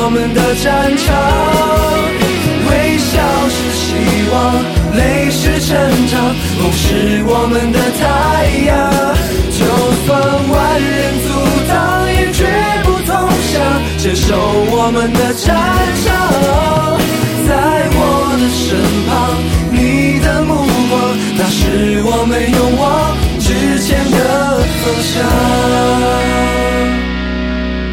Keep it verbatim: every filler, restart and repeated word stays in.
们的战场。微笑是希望，泪是成长，梦是我们的太阳。就算万人阻挡，也绝不投降，坚守我们的战场。在我的身旁，你的目光，那是我们勇往直前的方向。